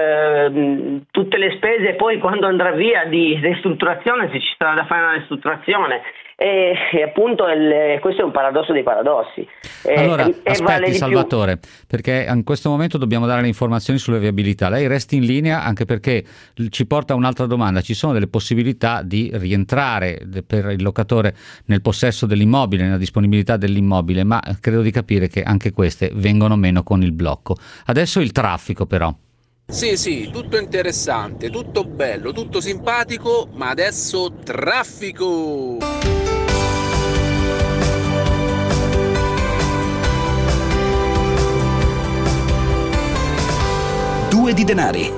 eh, tutte le spese poi quando andrà via di ristrutturazione, se ci sarà da fare una ristrutturazione, e, e appunto il, questo è un paradosso dei paradossi. Allora, e, e aspetti vale Salvatore, perché in questo momento dobbiamo dare le informazioni sulle viabilità. Lei resti in linea anche perché ci porta a un'altra domanda. Ci sono delle possibilità di rientrare per il locatore nel possesso dell'immobile, nella disponibilità dell'immobile, ma credo di capire che anche queste vengono meno con il blocco. Adesso il traffico però. Sì, sì, tutto interessante, tutto bello, tutto simpatico, ma adesso traffico! Due di denari.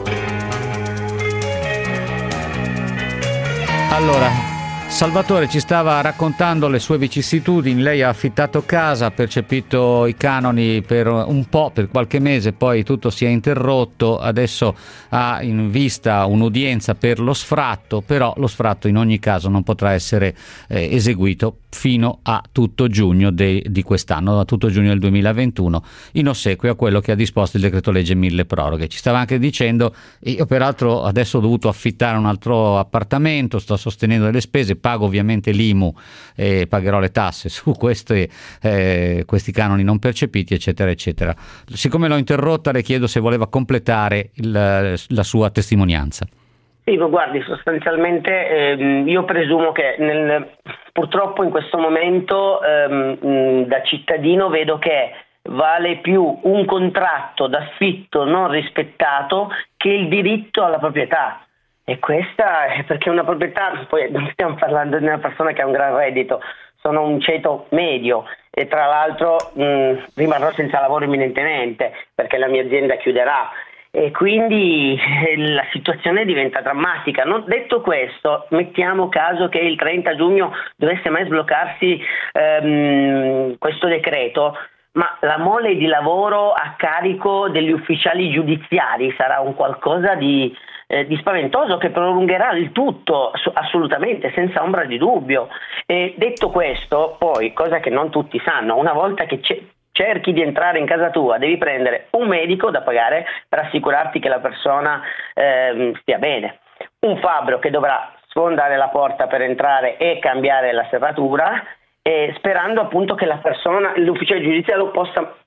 Allora, Salvatore ci stava raccontando le sue vicissitudini. Lei ha affittato casa, ha percepito i canoni per un po', per qualche mese, poi tutto si è interrotto, adesso ha in vista un'udienza per lo sfratto, però lo sfratto in ogni caso non potrà essere eh, eseguito fino a tutto giugno de, di quest'anno, a tutto giugno del duemilaventuno, in ossequio a quello che ha disposto il decreto legge mille proroghe. Ci stava anche dicendo, io peraltro adesso ho dovuto affittare un altro appartamento, sto sostenendo delle spese, pago ovviamente l'I M U e pagherò le tasse su questi, eh, questi canoni non percepiti, eccetera eccetera. Siccome l'ho interrotta, le chiedo se voleva completare il, la sua testimonianza. Sì, guardi, sostanzialmente ehm, io presumo che nel, purtroppo in questo momento ehm, da cittadino vedo che vale più un contratto d'affitto non rispettato che il diritto alla proprietà. E questa è perché una proprietà, poi non stiamo parlando di una persona che ha un gran reddito, sono un ceto medio e tra l'altro mh, rimarrò senza lavoro imminentemente perché la mia azienda chiuderà. E quindi eh, la situazione diventa drammatica. Non, detto questo, mettiamo caso che il trenta giugno dovesse mai sbloccarsi ehm, questo decreto, ma la mole di lavoro a carico degli ufficiali giudiziari sarà un qualcosa di, eh, di spaventoso che prolungherà il tutto assolutamente, senza ombra di dubbio. E detto questo, poi, cosa che non tutti sanno, una volta che c'è cerchi di entrare in casa tua, devi prendere un medico da pagare per assicurarti che la persona eh, stia bene, un fabbro che dovrà sfondare la porta per entrare e cambiare la serratura, e sperando appunto che la persona, l'ufficiale giudiziario possa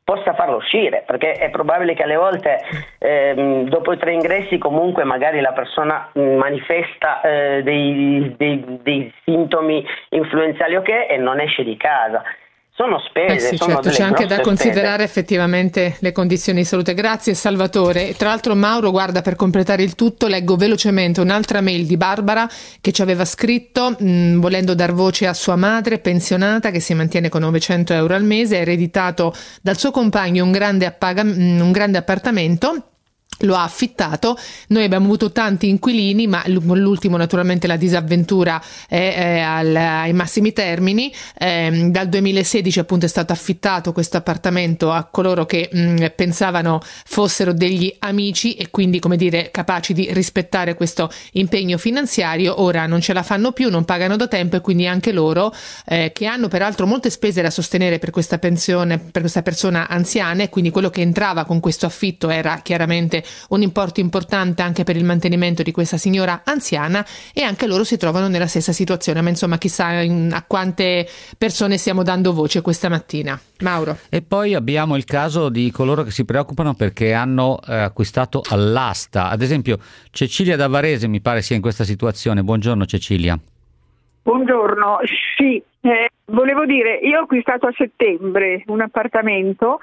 possa farlo uscire, perché è probabile che alle volte ehm, dopo i tre ingressi comunque magari la persona mh, manifesta eh, dei, dei, dei sintomi influenzali o che e non esce di casa. Sono spese, eh sì, sono certo, delle c'è anche da grosse considerare spese. effettivamente le condizioni di salute. Grazie Salvatore. Tra l'altro Mauro, guarda, per completare il tutto leggo velocemente un'altra mail di Barbara che ci aveva scritto mh, volendo dar voce a sua madre pensionata che si mantiene con novecento euro al mese, ha ereditato dal suo compagno un grande, appaga- mh, un grande appartamento. Lo ha affittato, noi abbiamo avuto tanti inquilini, ma l'ultimo naturalmente la disavventura è, è al, ai massimi termini. Eh, dal duemilasedici appunto è stato affittato questo appartamento a coloro che mh, pensavano fossero degli amici e quindi, come dire, capaci di rispettare questo impegno finanziario. Ora non ce la fanno più, non pagano da tempo e quindi anche loro eh, che hanno peraltro molte spese da sostenere per questa pensione, per questa persona anziana, e quindi quello che entrava con questo affitto era chiaramente un importo importante anche per il mantenimento di questa signora anziana, e anche loro si trovano nella stessa situazione, ma insomma chissà in, a quante persone stiamo dando voce questa mattina. Mauro. E poi abbiamo il caso di coloro che si preoccupano perché hanno eh, acquistato all'asta, ad esempio Cecilia da Varese mi pare sia in questa situazione. Buongiorno Cecilia. Buongiorno, sì, eh, volevo dire, io ho acquistato a settembre un appartamento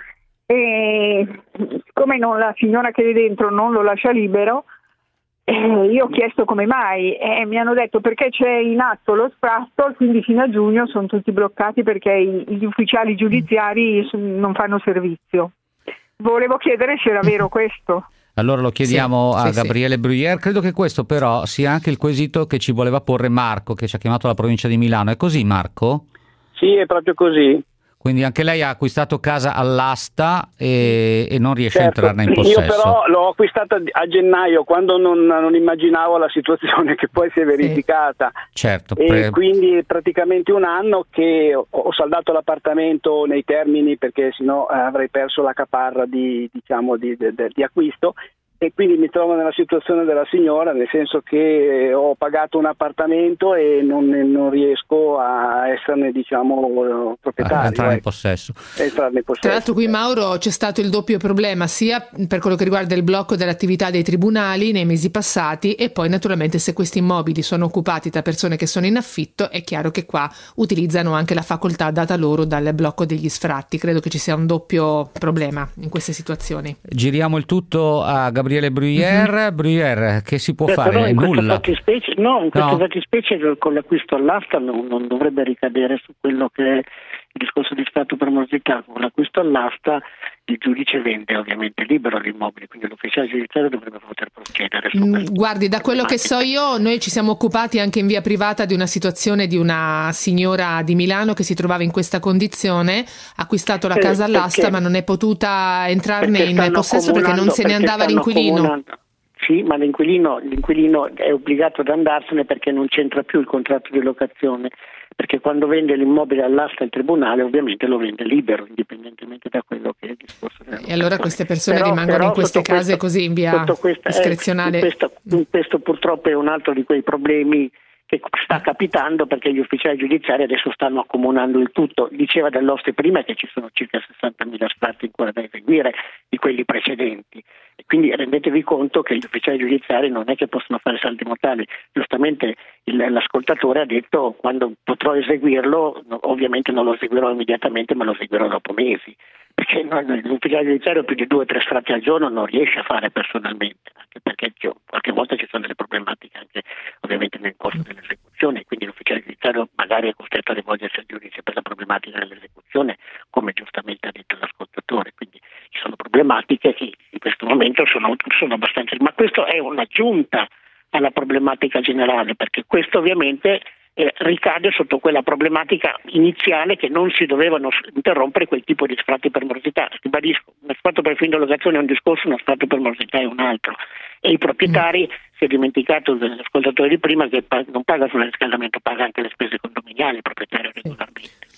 e siccome non, la signora che è dentro non lo lascia libero, eh, io ho chiesto come mai e mi hanno detto perché c'è in atto lo sfratto, quindi fino a giugno sono tutti bloccati perché i, gli ufficiali giudiziari non fanno servizio. Volevo chiedere se era vero questo. Allora lo chiediamo Sì, a sì, Gabriele sì. Bruyère. Credo che questo però sia anche il quesito che ci voleva porre Marco, che ci ha chiamato la provincia di Milano. È così, Marco? Sì, è proprio così. Quindi anche lei ha acquistato casa all'asta e, e non riesce Certo, a entrarne in possesso. io però l'ho acquistata a gennaio quando non, non immaginavo la situazione che poi si è verificata. Certo. E pre- quindi è praticamente un anno che ho, ho saldato l'appartamento nei termini perché sennò eh, avrei perso la caparra di, diciamo, di, di, di acquisto. E quindi mi trovo nella situazione della signora, nel senso che ho pagato un appartamento e non, non riesco a esserne, diciamo, proprietario. A entrare in ecco. possesso. Entrarne in possesso. Tra l'altro qui, Mauro, c'è stato il doppio problema sia per quello che riguarda il blocco dell'attività dei tribunali nei mesi passati e poi naturalmente se questi immobili sono occupati da persone che sono in affitto è chiaro che qua utilizzano anche la facoltà data loro dal blocco degli sfratti. Credo che ci sia un doppio problema in queste situazioni. Giriamo il tutto a Gabriele Bruyère. Mm-hmm. Bruyère, che si può Certo, fare? no, in Nulla. questa fattispecie, no, in questa No. fattispecie con l'acquisto all'asta non, non dovrebbe ricadere su quello che è il discorso di stato per morosità. Con l'acquisto all'asta il giudice vende ovviamente libero l'immobile, quindi l'ufficiale giudiziario dovrebbe poter procedere. Su Mm, guardi, da quello che so io, noi ci siamo occupati anche in via privata di una situazione di una signora di Milano che si trovava in questa condizione, ha acquistato la Eh, casa all'asta perché- ma non è potuta entrarne perché in stanno possesso perché non comunando- se ne perché andava stanno l'inquilino. comunando. Sì, ma l'inquilino, l'inquilino è obbligato ad andarsene perché non c'entra più il contratto di locazione, perché quando vende l'immobile all'asta in tribunale ovviamente lo vende libero, indipendentemente da quello che è il discorso della E allora queste persone Però- rimangono però in queste sotto case questo- così in via sotto questa- eh, discrezionale. questo, questo purtroppo è un altro di quei problemi che sta capitando perché gli ufficiali giudiziari adesso stanno accomunando il tutto. Diceva Dell'Oste prima che ci sono circa sessantamila sfratti ancora da eseguire di quelli precedenti e quindi rendetevi conto che gli ufficiali giudiziari non è che possono fare saldi mortali. Giustamente il, l'ascoltatore ha detto quando potrò eseguirlo ovviamente non lo eseguirò immediatamente ma lo eseguirò dopo mesi, perché no, l'ufficiale giudiziario più di due o tre sfratti al giorno non riesce a fare personalmente, anche perché cioè, qualche volta ci sono delle problematiche anche ovviamente nel corso dell'esecuzione, quindi l'ufficiale giudiziario magari è costretto a rivolgersi al giudice per la problematica dell'esecuzione, come giustamente ha detto l'ascoltatore, quindi ci sono problematiche che in questo momento sono, sono abbastanza, ma questo è un'aggiunta alla problematica generale, perché questo ovviamente eh, ricade sotto quella problematica iniziale che non si dovevano interrompere quel tipo di sfratti per morosità. Ribadisco, uno sfratto per fin d'erogazione è un discorso, uno sfratto per morosità è un altro. E i proprietari, si è dimenticato dell'ascoltatore di prima, che non paga solo il riscaldamento, paga anche le spese condominiali, il proprietario regolarmente.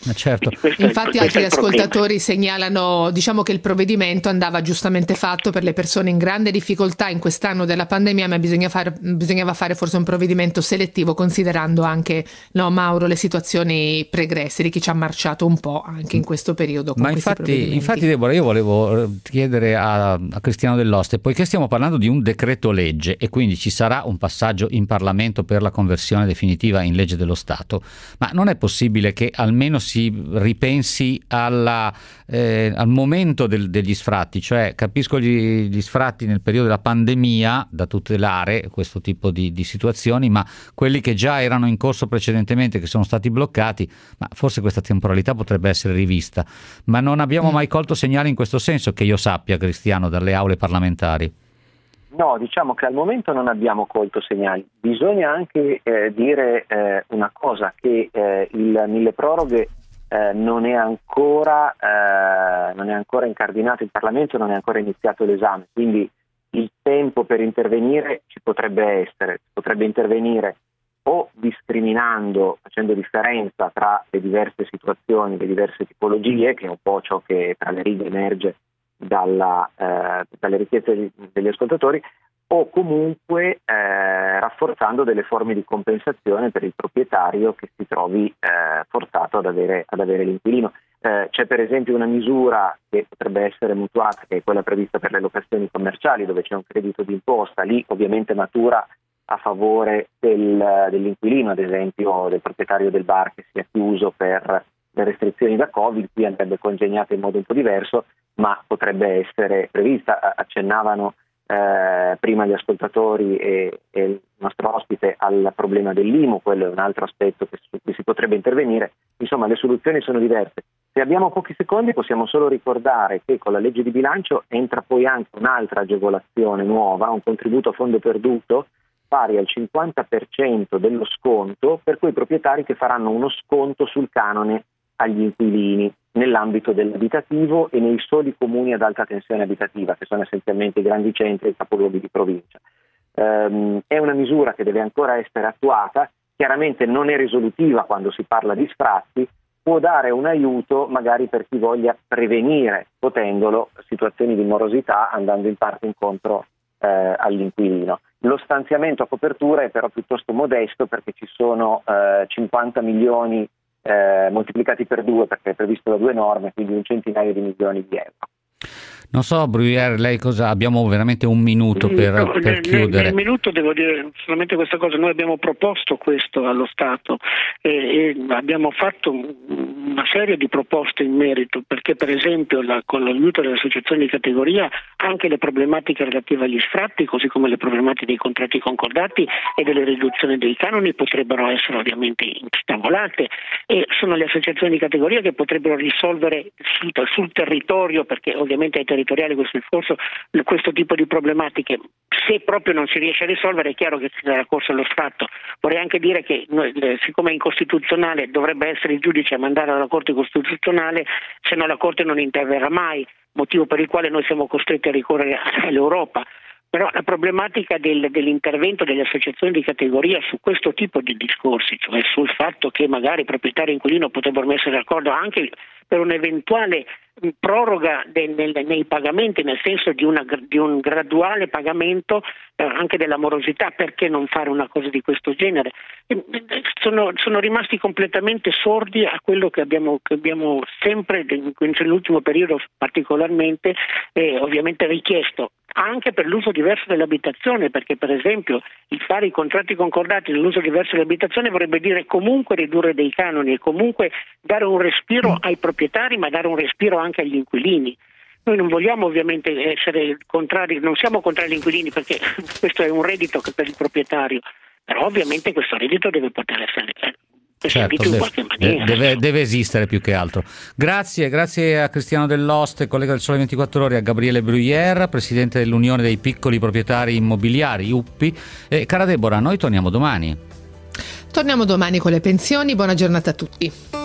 Certo. Infatti altri ascoltatori segnalano, diciamo, che il provvedimento andava giustamente fatto per le persone in grande difficoltà in quest'anno della pandemia, ma bisogna fare, bisognava fare forse un provvedimento selettivo, considerando anche, no, Mauro, le situazioni pregresse di chi ci ha marciato un po' anche in questo periodo con ma infatti, infatti Deborah, io volevo chiedere a, a Cristiano Dell'Oste, poiché stiamo parlando di un decreto legge e quindi ci sarà un passaggio in Parlamento per la conversione definitiva in legge dello Stato, ma non è possibile che almeno si ripensi alla, eh, al momento del, degli sfratti? Cioè, capisco gli, gli sfratti nel periodo della pandemia da tutelare questo tipo di, di situazioni, ma quelli che già erano in corso precedentemente, che sono stati bloccati, ma forse questa temporalità potrebbe essere rivista. Ma non abbiamo mai colto segnali in questo senso, che io sappia, Cristiano, dalle aule parlamentari. No, diciamo che al momento non abbiamo colto segnali. Bisogna anche eh, dire eh, una cosa, che eh, il milleproroghe eh, non è ancora eh, non è ancora incardinato in Parlamento, non è ancora iniziato l'esame, quindi il tempo per intervenire ci potrebbe essere, si potrebbe intervenire o discriminando, facendo differenza tra le diverse situazioni, le diverse tipologie, che è un po' ciò che tra le righe emerge dalla, eh, dalle richieste degli ascoltatori, o comunque eh, rafforzando delle forme di compensazione per il proprietario che si trovi eh, forzato ad avere, ad avere l'inquilino. Eh, c'è per esempio una misura che potrebbe essere mutuata, che è quella prevista per le locazioni commerciali, dove c'è un credito d'imposta, lì ovviamente matura a favore del, dell'inquilino, ad esempio del proprietario del bar che sia chiuso per le restrizioni da Covid, qui andrebbe congegnata in modo un po' diverso, ma potrebbe essere prevista. Accennavano eh, prima gli ascoltatori e, e il nostro ospite al problema dell'I M U, quello è un altro aspetto che, su cui si potrebbe intervenire. Insomma, le soluzioni sono diverse. Se abbiamo pochi secondi possiamo solo ricordare che con la legge di bilancio entra poi anche un'altra agevolazione nuova, un contributo a fondo perduto pari al cinquanta per cento dello sconto per quei proprietari che faranno uno sconto sul canone agli inquilini nell'ambito dell'abitativo e nei soli comuni ad alta tensione abitativa, che sono essenzialmente i grandi centri e i capoluoghi di provincia. Ehm, è una misura che deve ancora essere attuata, chiaramente non è risolutiva quando si parla di sfratti, può dare un aiuto magari per chi voglia prevenire, potendolo, situazioni di morosità, andando in parte incontro eh, all'inquilino. Lo stanziamento a copertura è però piuttosto modesto, perché ci sono eh, cinquanta milioni eh, moltiplicati per due, perché è previsto da due norme, quindi un centinaio di milioni di euro. Non so, Bruyère, lei cosa? Abbiamo veramente un minuto per, no, per nel, chiudere. Nel minuto devo dire solamente questa cosa: noi abbiamo proposto questo allo Stato e, e abbiamo fatto una serie di proposte in merito, perché per esempio la, con l'aiuto delle associazioni di categoria anche le problematiche relative agli sfratti, così come le problematiche dei contratti concordati e delle riduzioni dei canoni, potrebbero essere ovviamente instavolate, e sono le associazioni di categoria che potrebbero risolvere sul, sul territorio, perché ovviamente ai territoriali questo discorso, questo tipo di problematiche, se proprio non si riesce a risolvere, è chiaro che si darà corso allo sfratto. Vorrei anche dire che noi, siccome è incostituzionale, dovrebbe essere il giudice a mandare alla Corte Costituzionale, se no la Corte non interverrà mai, motivo per il quale noi siamo costretti a ricorrere all'Europa. Però la problematica del, dell'intervento delle associazioni di categoria su questo tipo di discorsi, cioè sul fatto che magari proprietario e inquilino potrebbero essere d'accordo anche per un'eventuale proroga de, nel, nei pagamenti, nel senso di, una, di un graduale pagamento eh, anche della morosità, perché non fare una cosa di questo genere? E, sono, sono rimasti completamente sordi a quello che abbiamo, che abbiamo sempre, nell'ultimo periodo particolarmente, eh, ovviamente richiesto, anche per l'uso diverso dell'abitazione, perché per esempio il fare i contratti concordati nell'uso diverso dell'abitazione vorrebbe dire comunque ridurre dei canoni e comunque dare un respiro ai proprietari, ma dare un respiro anche agli inquilini. Noi non vogliamo ovviamente essere contrari, non siamo contrari agli inquilini, perché questo è un reddito che per il proprietario, però ovviamente questo reddito deve poter essere Certo, deve, deve, deve esistere più che altro. Grazie, grazie a Cristiano Dell'Oste, collega del Sole ventiquattro Ore, a Gabriele Bruyère, presidente dell'Unione dei Piccoli Proprietari Immobiliari, U P P I. E cara Deborah, noi torniamo domani. Torniamo domani con le pensioni, buona giornata a tutti.